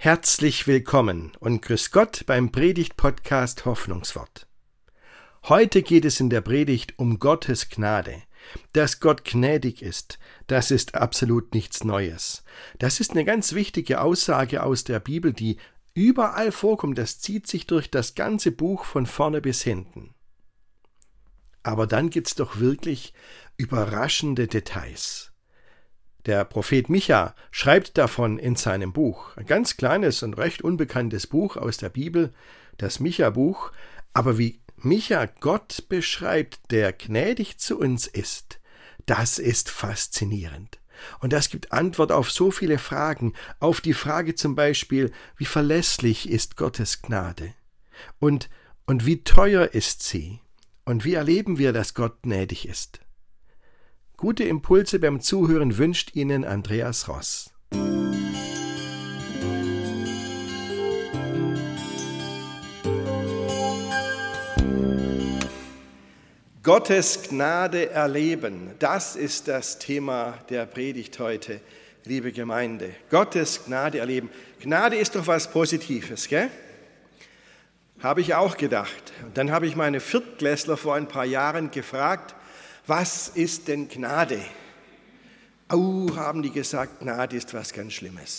Herzlich willkommen und grüß Gott beim Predigt-Podcast Hoffnungswort. Heute geht es in der Predigt um Gottes Gnade. Dass Gott gnädig ist, das ist absolut nichts Neues. Das ist eine ganz wichtige Aussage aus der Bibel, die überall vorkommt. Das zieht sich durch das ganze Buch von vorne bis hinten. Aber dann gibt's doch wirklich überraschende Details. Der Prophet Micha schreibt davon in seinem Buch, ein ganz kleines und recht unbekanntes Buch aus der Bibel, das Micha-Buch, aber wie Micha Gott beschreibt, der gnädig zu uns ist, das ist faszinierend. Und das gibt Antwort auf so viele Fragen, auf die Frage zum Beispiel, wie verlässlich ist Gottes Gnade? Und wie teuer ist sie? Und wie erleben wir, dass Gott gnädig ist? Gute Impulse beim Zuhören wünscht Ihnen Andreas Ross. Gottes Gnade erleben, das ist das Thema der Predigt heute, liebe Gemeinde. Gottes Gnade erleben. Gnade ist doch was Positives, gell? Habe ich auch gedacht. Und dann habe ich meine Viertklässler vor ein paar Jahren gefragt, was ist denn Gnade? Haben die gesagt, Gnade ist was ganz Schlimmes.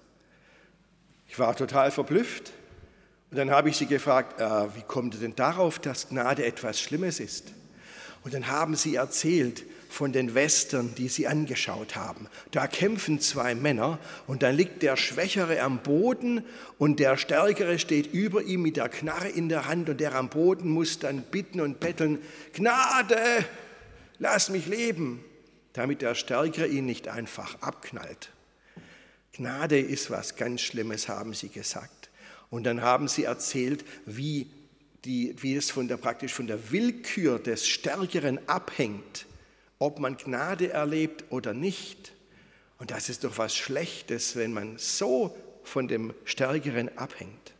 Ich war total verblüfft. Und dann habe ich sie gefragt, wie kommt ihr denn darauf, dass Gnade etwas Schlimmes ist? Und dann haben sie erzählt von den Western, die sie angeschaut haben. Da kämpfen zwei Männer und dann liegt der Schwächere am Boden und der Stärkere steht über ihm mit der Knarre in der Hand und der am Boden muss dann bitten und betteln, Gnade! Lass mich leben, damit der Stärkere ihn nicht einfach abknallt. Gnade ist was ganz Schlimmes, haben sie gesagt. Und dann haben sie erzählt, wie es praktisch von der Willkür des Stärkeren abhängt, ob man Gnade erlebt oder nicht. Und das ist doch was Schlechtes, wenn man so von dem Stärkeren abhängt.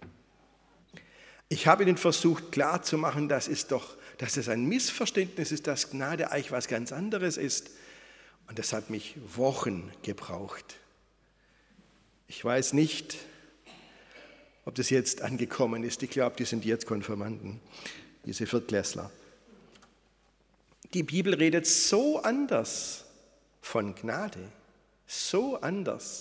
Ich habe ihnen versucht klarzumachen, dass es ein Missverständnis ist, dass Gnade eigentlich was ganz anderes ist. Und das hat mich Wochen gebraucht. Ich weiß nicht, ob das jetzt angekommen ist. Ich glaube, die sind jetzt Konfirmanden, diese Viertklässler. Die Bibel redet so anders von Gnade, so anders.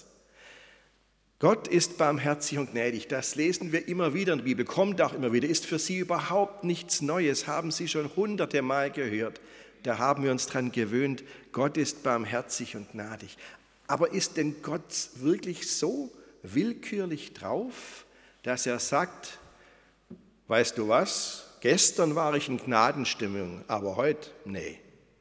Gott ist barmherzig und gnädig, das lesen wir immer wieder in der Bibel, kommt auch immer wieder, ist für Sie überhaupt nichts Neues, haben Sie schon hunderte Mal gehört. Da haben wir uns dran gewöhnt, Gott ist barmherzig und gnädig. Aber ist denn Gott wirklich so willkürlich drauf, dass er sagt, weißt du was, gestern war ich in Gnadenstimmung, aber heute, nee.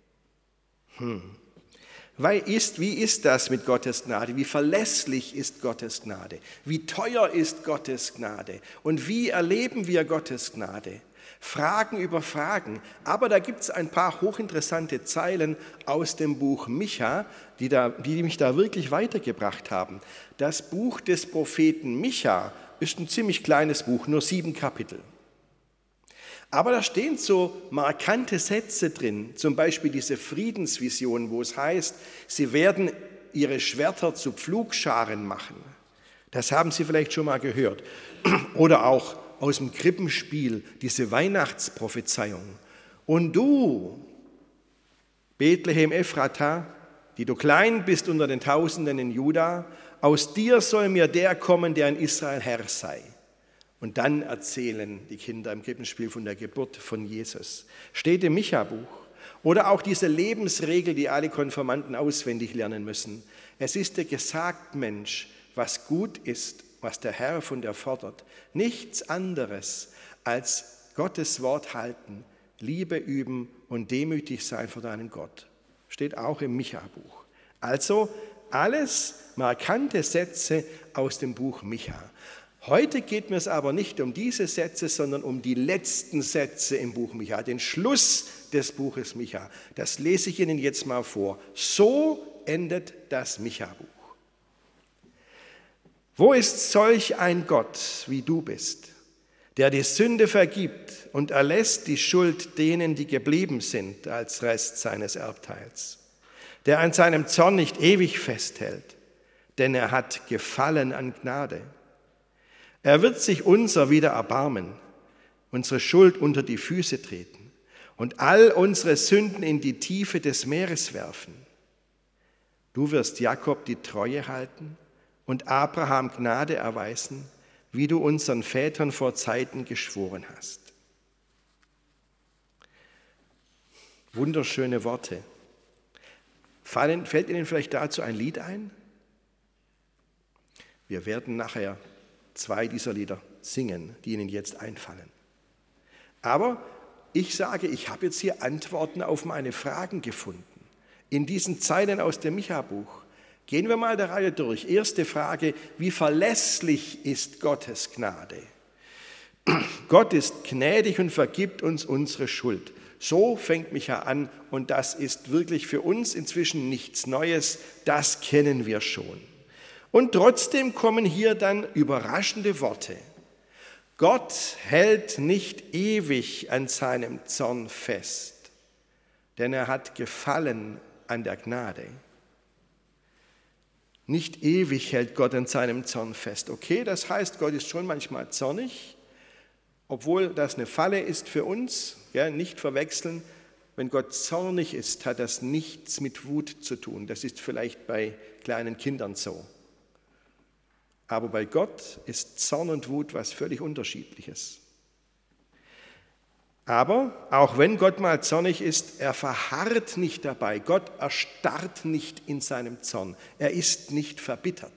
Wie ist das mit Gottes Gnade? Wie verlässlich ist Gottes Gnade? Wie teuer ist Gottes Gnade? Und wie erleben wir Gottes Gnade? Fragen über Fragen. Aber da gibt es ein paar hochinteressante Zeilen aus dem Buch Micha, die mich da wirklich weitergebracht haben. Das Buch des Propheten Micha ist ein ziemlich kleines Buch, nur 7 Kapitel. Aber da stehen so markante Sätze drin, zum Beispiel diese Friedensvision, wo es heißt, sie werden ihre Schwerter zu Pflugscharen machen. Das haben Sie vielleicht schon mal gehört. Oder auch aus dem Krippenspiel, diese Weihnachtsprophezeiung. Und du, Bethlehem Ephrata, die du klein bist unter den Tausenden in Juda, aus dir soll mir der kommen, der in Israel Herr sei. Und dann erzählen die Kinder im Krippenspiel von der Geburt von Jesus. Steht im Micha-Buch. Oder auch diese Lebensregel, die alle Konfirmanden auswendig lernen müssen. Es ist dir gesagt, Mensch, was gut ist, was der Herr von dir fordert. Nichts anderes als Gottes Wort halten, Liebe üben und demütig sein vor deinem Gott. Steht auch im Micha-Buch. Also alles markante Sätze aus dem Buch Micha. Heute geht mir es aber nicht um diese Sätze, sondern um die letzten Sätze im Buch Micha, den Schluss des Buches Micha. Das lese ich Ihnen jetzt mal vor. So endet das Micha-Buch. Wo ist solch ein Gott, wie du bist, der die Sünde vergibt und erlässt die Schuld denen, die geblieben sind als Rest seines Erbteils, der an seinem Zorn nicht ewig festhält, denn er hat Gefallen an Gnade. Er wird sich unser wieder erbarmen, unsere Schuld unter die Füße treten und all unsere Sünden in die Tiefe des Meeres werfen. Du wirst Jakob die Treue halten und Abraham Gnade erweisen, wie du unseren Vätern vor Zeiten geschworen hast. Wunderschöne Worte. Fällt Ihnen vielleicht dazu ein Lied ein? Wir werden nachher 2 dieser Lieder singen, die Ihnen jetzt einfallen. Aber ich sage, ich habe jetzt hier Antworten auf meine Fragen gefunden. In diesen Zeilen aus dem Micha-Buch. Gehen wir mal der Reihe durch. Erste Frage, wie verlässlich ist Gottes Gnade? Gott ist gnädig und vergibt uns unsere Schuld. So fängt Micha an und das ist wirklich für uns inzwischen nichts Neues, das kennen wir schon. Und trotzdem kommen hier dann überraschende Worte. Gott hält nicht ewig an seinem Zorn fest, denn er hat Gefallen an der Gnade. Nicht ewig hält Gott an seinem Zorn fest. Okay, das heißt, Gott ist schon manchmal zornig, obwohl das eine Falle ist für uns, ja, nicht verwechseln. Wenn Gott zornig ist, hat das nichts mit Wut zu tun. Das ist vielleicht bei kleinen Kindern so. Aber bei Gott ist Zorn und Wut was völlig Unterschiedliches. Aber auch wenn Gott mal zornig ist, er verharrt nicht dabei. Gott erstarrt nicht in seinem Zorn. Er ist nicht verbittert.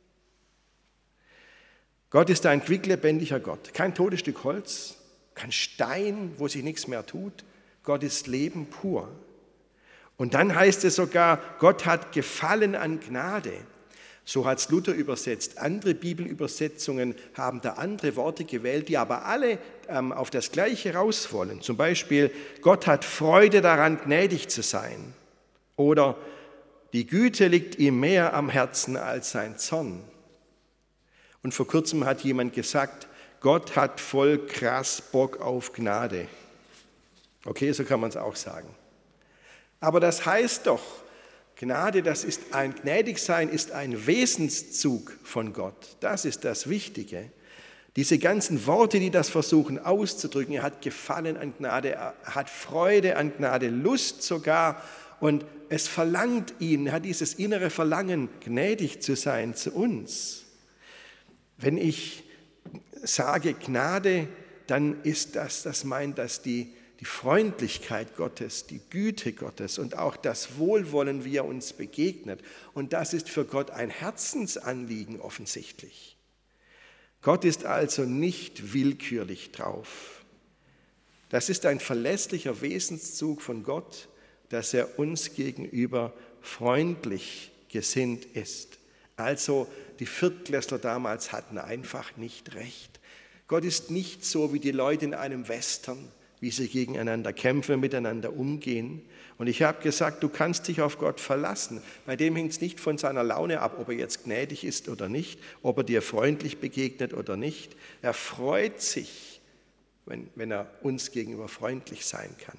Gott ist ein quicklebendiger Gott. Kein totes Stück Holz, kein Stein, wo sich nichts mehr tut. Gott ist Leben pur. Und dann heißt es sogar, Gott hat Gefallen an Gnade. So hat es Luther übersetzt. Andere Bibelübersetzungen haben da andere Worte gewählt, die aber alle auf das Gleiche raus wollen. Zum Beispiel, Gott hat Freude daran, gnädig zu sein. Oder die Güte liegt ihm mehr am Herzen als sein Zorn. Und vor kurzem hat jemand gesagt, Gott hat voll krass Bock auf Gnade. Okay, so kann man es auch sagen. Aber das heißt doch, Gnade, Gnädigsein ist ein Wesenszug von Gott. Das ist das Wichtige. Diese ganzen Worte, die das versuchen auszudrücken, er hat Gefallen an Gnade, er hat Freude an Gnade, Lust sogar. Und es verlangt ihn, er hat dieses innere Verlangen, gnädig zu sein zu uns. Wenn ich sage Gnade, dann ist das meint das die Freundlichkeit Gottes, die Güte Gottes und auch das Wohlwollen, wie er uns begegnet. Und das ist für Gott ein Herzensanliegen offensichtlich. Gott ist also nicht willkürlich drauf. Das ist ein verlässlicher Wesenszug von Gott, dass er uns gegenüber freundlich gesinnt ist. Also die Viertklässler damals hatten einfach nicht recht. Gott ist nicht so wie die Leute in einem Western, wie sie gegeneinander kämpfen, miteinander umgehen. Und ich habe gesagt, du kannst dich auf Gott verlassen. Bei dem hängt es nicht von seiner Laune ab, ob er jetzt gnädig ist oder nicht, ob er dir freundlich begegnet oder nicht. Er freut sich, wenn er uns gegenüber freundlich sein kann.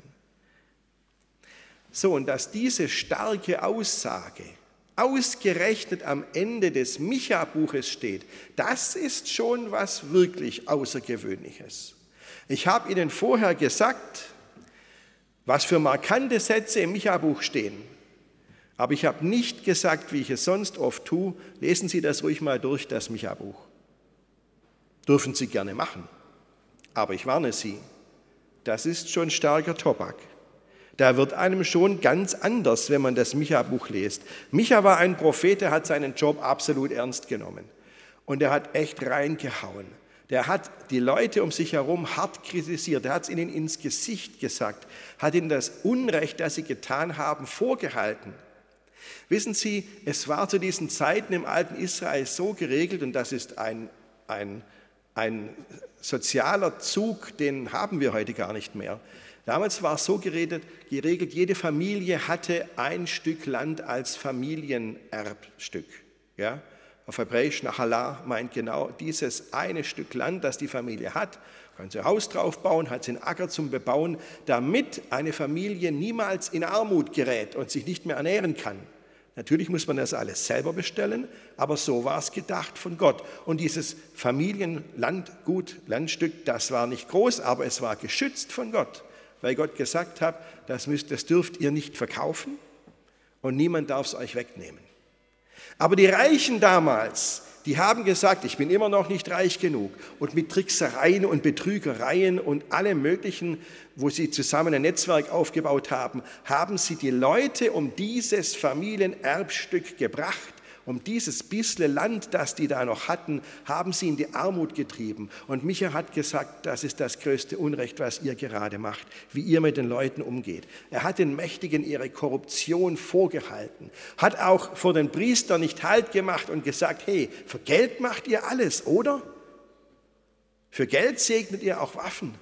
So, und dass diese starke Aussage ausgerechnet am Ende des Micha-Buches steht, das ist schon was wirklich Außergewöhnliches. Ich habe Ihnen vorher gesagt, was für markante Sätze im Micha-Buch stehen. Aber ich habe nicht gesagt, wie ich es sonst oft tue, lesen Sie das ruhig mal durch, das Micha-Buch. Dürfen Sie gerne machen. Aber ich warne Sie, das ist schon starker Tobak. Da wird einem schon ganz anders, wenn man das Micha-Buch liest. Micha war ein Prophet, der hat seinen Job absolut ernst genommen. Und er hat echt reingehauen. Der hat die Leute um sich herum hart kritisiert, er hat es ihnen ins Gesicht gesagt, hat ihnen das Unrecht, das sie getan haben, vorgehalten. Wissen Sie, es war zu diesen Zeiten im alten Israel so geregelt, und das ist ein sozialer Zug, den haben wir heute gar nicht mehr. Damals war es so geregelt, jede Familie hatte ein Stück Land als Familienerbstück. Ja? Auf Hebräisch Nachalah meint genau dieses eine Stück Land, das die Familie hat. Kann sie ein Haus drauf bauen, hat sie einen Acker zum Bebauen, damit eine Familie niemals in Armut gerät und sich nicht mehr ernähren kann. Natürlich muss man das alles selber bestellen, aber so war es gedacht von Gott. Und dieses Familienlandgut, Landstück, das war nicht groß, aber es war geschützt von Gott, weil Gott gesagt hat, das dürft ihr nicht verkaufen und niemand darf es euch wegnehmen. Aber die Reichen damals, die haben gesagt, ich bin immer noch nicht reich genug. Und mit Tricksereien und Betrügereien und allem Möglichen, wo sie zusammen ein Netzwerk aufgebaut haben, haben sie die Leute um dieses Familienerbstück gebracht, um dieses bisschen Land, das die da noch hatten, haben sie in die Armut getrieben. Und Micha hat gesagt, das ist das größte Unrecht, was ihr gerade macht, wie ihr mit den Leuten umgeht. Er hat den Mächtigen ihre Korruption vorgehalten, hat auch vor den Priestern nicht Halt gemacht und gesagt, hey, für Geld macht ihr alles, oder? Für Geld segnet ihr auch Waffen.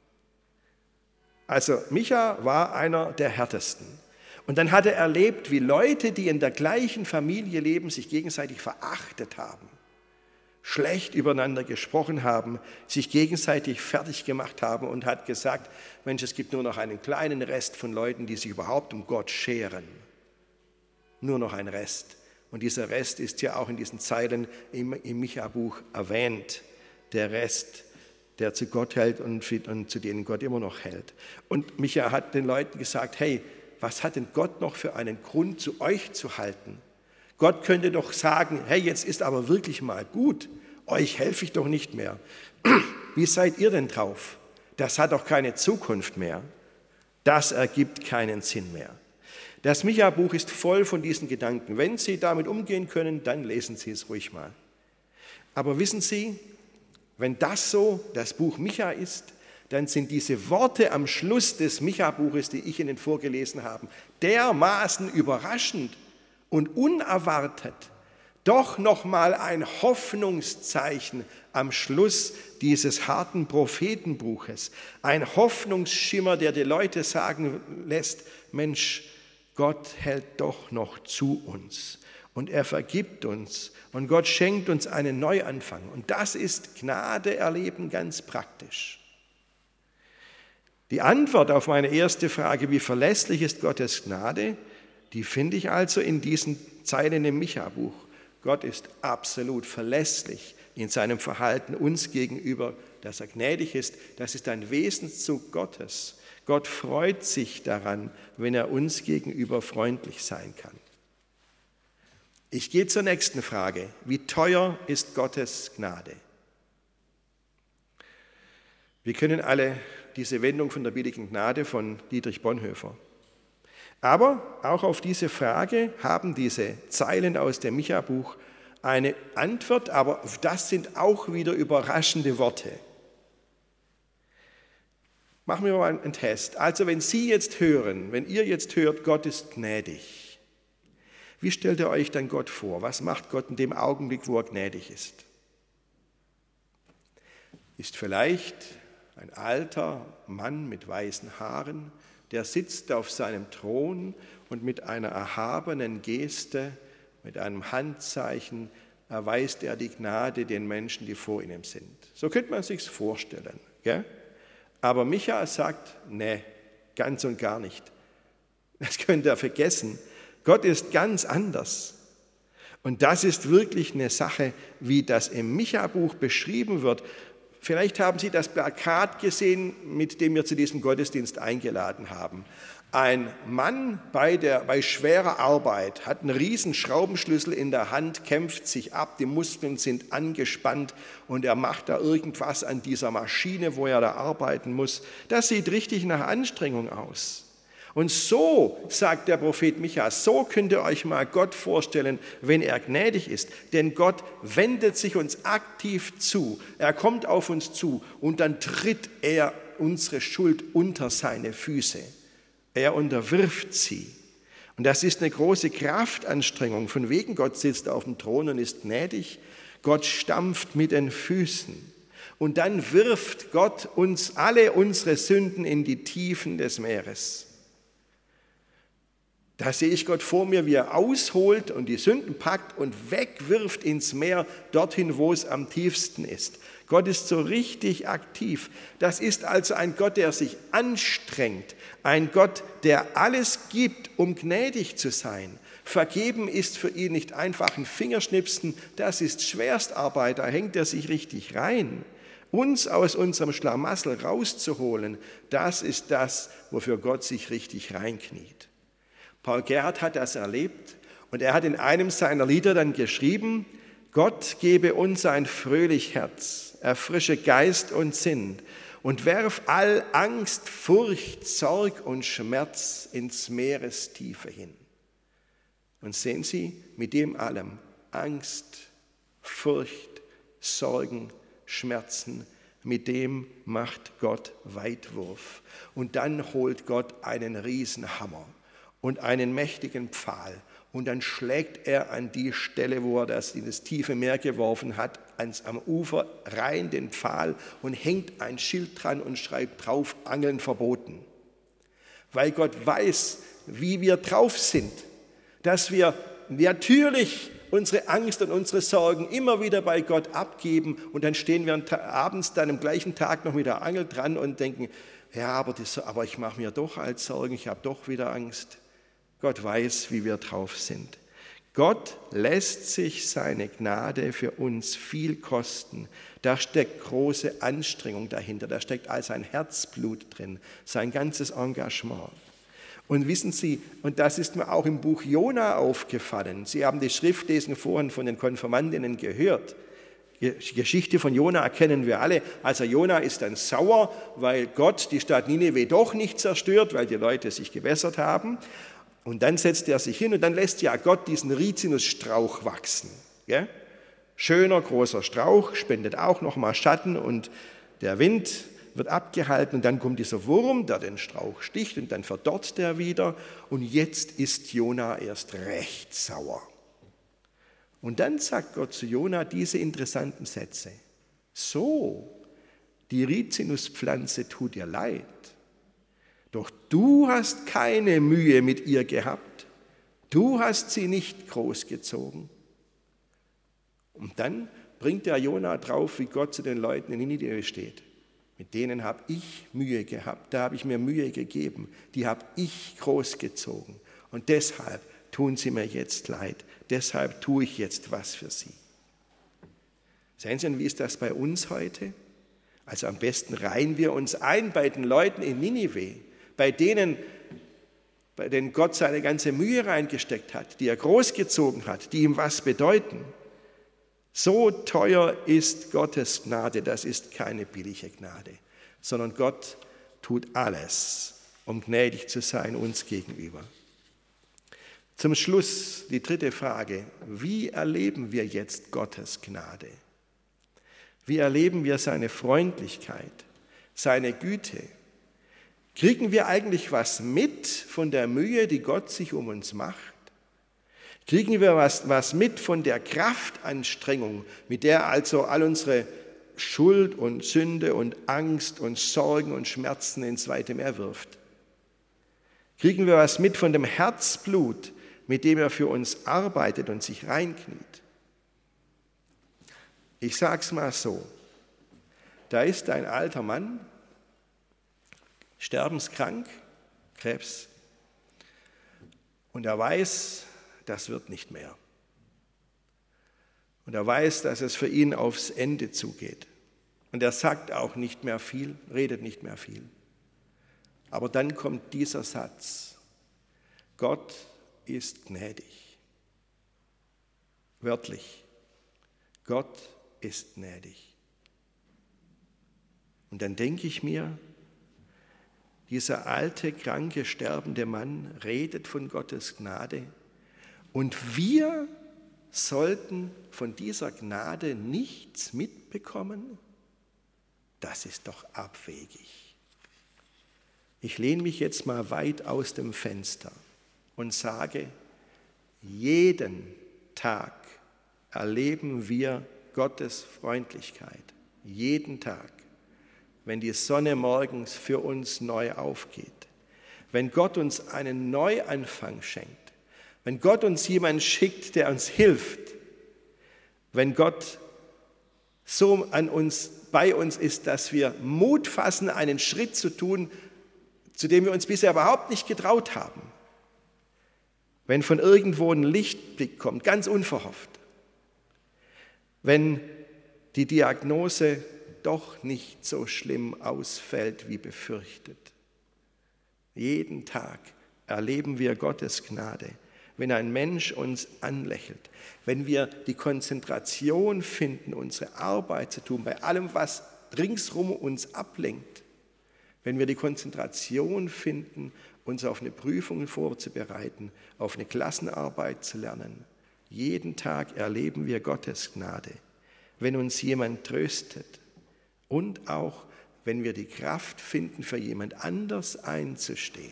Also Micha war einer der härtesten. Und dann hat er erlebt, wie Leute, die in der gleichen Familie leben, sich gegenseitig verachtet haben, schlecht übereinander gesprochen haben, sich gegenseitig fertig gemacht haben und hat gesagt, Mensch, es gibt nur noch einen kleinen Rest von Leuten, die sich überhaupt um Gott scheren. Nur noch ein Rest. Und dieser Rest ist ja auch in diesen Zeilen im Micha-Buch erwähnt. Der Rest, der zu Gott hält und zu denen Gott immer noch hält. Und Micha hat den Leuten gesagt, hey, was hat denn Gott noch für einen Grund, zu euch zu halten? Gott könnte doch sagen, hey, jetzt ist aber wirklich mal gut, euch helfe ich doch nicht mehr. Wie seid ihr denn drauf? Das hat doch keine Zukunft mehr. Das ergibt keinen Sinn mehr. Das Micha-Buch ist voll von diesen Gedanken. Wenn Sie damit umgehen können, dann lesen Sie es ruhig mal. Aber wissen Sie, wenn das so das Buch Micha ist, dann sind diese Worte am Schluss des Micha-Buches, die ich Ihnen vorgelesen habe, dermaßen überraschend und unerwartet, doch nochmal ein Hoffnungszeichen am Schluss dieses harten Prophetenbuches. Ein Hoffnungsschimmer, der die Leute sagen lässt, Mensch, Gott hält doch noch zu uns und er vergibt uns und Gott schenkt uns einen Neuanfang. Und das ist Gnade erleben ganz praktisch. Die Antwort auf meine erste Frage, wie verlässlich ist Gottes Gnade, die finde ich also in diesen Zeilen im Micha-Buch. Gott ist absolut verlässlich in seinem Verhalten uns gegenüber, dass er gnädig ist. Das ist ein Wesenszug Gottes. Gott freut sich daran, wenn er uns gegenüber freundlich sein kann. Ich gehe zur nächsten Frage. Wie teuer ist Gottes Gnade? Wir kennen alle diese Wendung von der billigen Gnade von Dietrich Bonhoeffer. Aber auch auf diese Frage haben diese Zeilen aus dem Micha-Buch eine Antwort, aber das sind auch wieder überraschende Worte. Machen wir mal einen Test. Also wenn ihr jetzt hört, Gott ist gnädig, wie stellt ihr euch dann Gott vor? Was macht Gott in dem Augenblick, wo er gnädig ist? Ist vielleicht ein alter Mann mit weißen Haaren, der sitzt auf seinem Thron und mit einer erhabenen Geste, mit einem Handzeichen erweist er die Gnade den Menschen, die vor ihm sind. So könnte man sich's vorstellen. Gell? Aber Micha sagt, nee, ganz und gar nicht. Das könnt ihr vergessen. Gott ist ganz anders. Und das ist wirklich eine Sache, wie das im Micha-Buch beschrieben wird. Vielleicht haben Sie das Plakat gesehen, mit dem wir zu diesem Gottesdienst eingeladen haben. Ein Mann bei schwerer Arbeit hat einen riesen Schraubenschlüssel in der Hand, kämpft sich ab, die Muskeln sind angespannt und er macht da irgendwas an dieser Maschine, wo er da arbeiten muss. Das sieht richtig nach Anstrengung aus. Und so, sagt der Prophet Micha, so könnt ihr euch mal Gott vorstellen, wenn er gnädig ist. Denn Gott wendet sich uns aktiv zu. Er kommt auf uns zu und dann tritt er unsere Schuld unter seine Füße. Er unterwirft sie. Und das ist eine große Kraftanstrengung. Von wegen, Gott sitzt auf dem Thron und ist gnädig. Gott stampft mit den Füßen. Und dann wirft Gott uns alle unsere Sünden in die Tiefen des Meeres. Da sehe ich Gott vor mir, wie er ausholt und die Sünden packt und wegwirft ins Meer, dorthin, wo es am tiefsten ist. Gott ist so richtig aktiv. Das ist also ein Gott, der sich anstrengt. Ein Gott, der alles gibt, um gnädig zu sein. Vergeben ist für ihn nicht einfach ein Fingerschnipsen, das ist Schwerstarbeit, da hängt er sich richtig rein. Uns aus unserem Schlamassel rauszuholen, das ist das, wofür Gott sich richtig reinkniet. Paul Gerhardt hat das erlebt und er hat in einem seiner Lieder dann geschrieben, Gott gebe uns ein fröhlich Herz, erfrische Geist und Sinn und werf all Angst, Furcht, Sorg und Schmerz ins Meerestiefe hin. Und sehen Sie, mit dem allem, Angst, Furcht, Sorgen, Schmerzen, mit dem macht Gott Weitwurf. Und dann holt Gott einen Riesenhammer und einen mächtigen Pfahl. Und dann schlägt er an die Stelle, wo er das in das tiefe Meer geworfen hat, am Ufer rein den Pfahl und hängt ein Schild dran und schreibt drauf, Angeln verboten. Weil Gott weiß, wie wir drauf sind, dass wir natürlich unsere Angst und unsere Sorgen immer wieder bei Gott abgeben und dann stehen wir abends dann am gleichen Tag noch mit der Angel dran und denken, ja, aber ich mache mir doch als Sorgen, ich habe doch wieder Angst. Gott weiß, wie wir drauf sind. Gott lässt sich seine Gnade für uns viel kosten. Da steckt große Anstrengung dahinter, da steckt all sein Herzblut drin, sein ganzes Engagement. Und wissen Sie, und das ist mir auch im Buch Jona aufgefallen, Sie haben die Schriftlesung vorhin von den Konfirmandinnen gehört. Die Geschichte von Jona kennen wir alle. Also Jona ist dann sauer, weil Gott die Stadt Nineveh doch nicht zerstört, weil die Leute sich gewässert haben. Und dann setzt er sich hin und dann lässt ja Gott diesen Rizinusstrauch wachsen. Ja? Schöner, großer Strauch, spendet auch nochmal Schatten und der Wind wird abgehalten und dann kommt dieser Wurm, der den Strauch sticht und dann verdorrt der wieder und jetzt ist Jona erst recht sauer. Und dann sagt Gott zu Jona diese interessanten Sätze. So, die Rizinuspflanze tut dir leid. Doch du hast keine Mühe mit ihr gehabt. Du hast sie nicht großgezogen. Und dann bringt der Jona drauf, wie Gott zu den Leuten in Ninive steht. Mit denen habe ich Mühe gehabt, da habe ich mir Mühe gegeben. Die habe ich großgezogen. Und deshalb tun sie mir jetzt leid. Deshalb tue ich jetzt was für sie. Sehen Sie, wie ist das bei uns heute? Also am besten reihen wir uns ein bei den Leuten in Ninive, bei denen Gott seine ganze Mühe reingesteckt hat, die er großgezogen hat, die ihm was bedeuten. So teuer ist Gottes Gnade, das ist keine billige Gnade, sondern Gott tut alles, um gnädig zu sein uns gegenüber. Zum Schluss die dritte Frage, wie erleben wir jetzt Gottes Gnade? Wie erleben wir seine Freundlichkeit, seine Güte? Kriegen wir eigentlich was mit von der Mühe, die Gott sich um uns macht? Kriegen wir was mit von der Kraftanstrengung, mit der also all unsere Schuld und Sünde und Angst und Sorgen und Schmerzen ins weite Meer wirft? Kriegen wir was mit von dem Herzblut, mit dem er für uns arbeitet und sich reinkniet? Ich sage es mal so, da ist ein alter Mann, sterbenskrank, Krebs, und er weiß, das wird nicht mehr. Und er weiß, dass es für ihn aufs Ende zugeht. Und er sagt auch nicht mehr viel, redet nicht mehr viel. Aber dann kommt dieser Satz, Gott ist gnädig. Wörtlich, Gott ist gnädig. Und dann denke ich mir, dieser alte, kranke, sterbende Mann redet von Gottes Gnade und wir sollten von dieser Gnade nichts mitbekommen? Das ist doch abwegig. Ich lehne mich jetzt mal weit aus dem Fenster und sage, jeden Tag erleben wir Gottes Freundlichkeit. Jeden Tag. Wenn die Sonne morgens für uns neu aufgeht, wenn Gott uns einen Neuanfang schenkt, wenn Gott uns jemanden schickt, der uns hilft, wenn Gott so bei uns ist, dass wir Mut fassen, einen Schritt zu tun, zu dem wir uns bisher überhaupt nicht getraut haben. Wenn von irgendwo ein Lichtblick kommt, ganz unverhofft. Wenn die Diagnose doch nicht so schlimm ausfällt wie befürchtet. Jeden Tag erleben wir Gottes Gnade, wenn ein Mensch uns anlächelt, wenn wir die Konzentration finden, unsere Arbeit zu tun, bei allem, was ringsherum uns ablenkt, wenn wir die Konzentration finden, uns auf eine Prüfung vorzubereiten, auf eine Klassenarbeit zu lernen. Jeden Tag erleben wir Gottes Gnade, wenn uns jemand tröstet und auch, wenn wir die Kraft finden, für jemand anders einzustehen.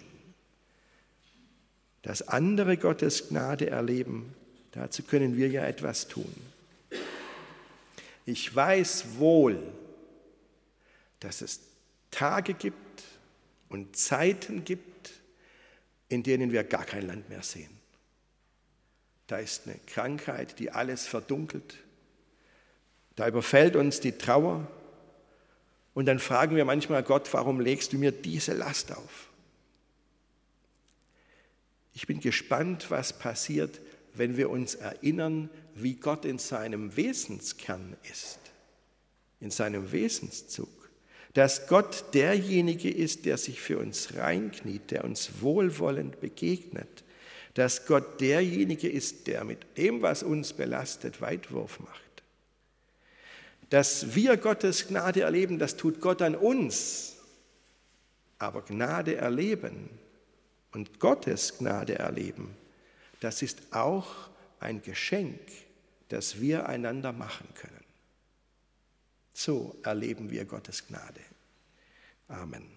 Dass andere Gottes Gnade erleben, dazu können wir ja etwas tun. Ich weiß wohl, dass es Tage gibt und Zeiten gibt, in denen wir gar kein Land mehr sehen. Da ist eine Krankheit, die alles verdunkelt. Da überfällt uns die Trauer. Und dann fragen wir manchmal Gott, warum legst du mir diese Last auf? Ich bin gespannt, was passiert, wenn wir uns erinnern, wie Gott in seinem Wesenskern ist, in seinem Wesenszug. Dass Gott derjenige ist, der sich für uns reinkniet, der uns wohlwollend begegnet. Dass Gott derjenige ist, der mit dem, was uns belastet, Weitwurf macht. Dass wir Gottes Gnade erleben, das tut Gott an uns. Aber Gnade erleben und Gottes Gnade erleben, das ist auch ein Geschenk, das wir einander machen können. So erleben wir Gottes Gnade. Amen.